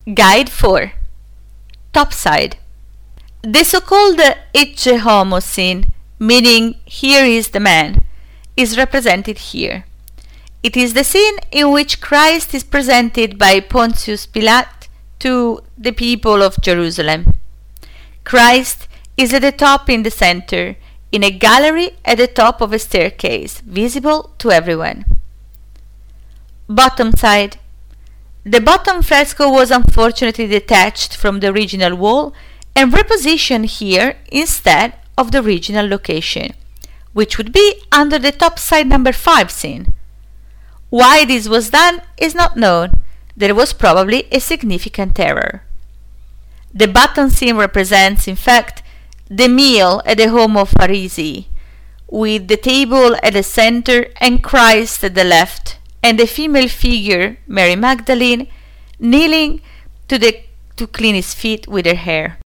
Guide 4. Topside. The so-called ecce homo scene, meaning here is the man, is represented here. It is the scene in which Christ is presented by Pontius Pilate to the people of Jerusalem. Christ is at the top in the center, in a gallery at the top of a staircase, visible to everyone. Bottom side. The bottom fresco was unfortunately detached from the original wall and repositioned here instead of the original location, which would be under the top side number 5 scene. Why this was done is not known. There was probably a significant error. The bottom scene represents, in fact, the meal at the home of Pharisee, with the table at the center and Christ at the left, and the female figure, Mary Magdalene, kneeling to clean his feet with her hair.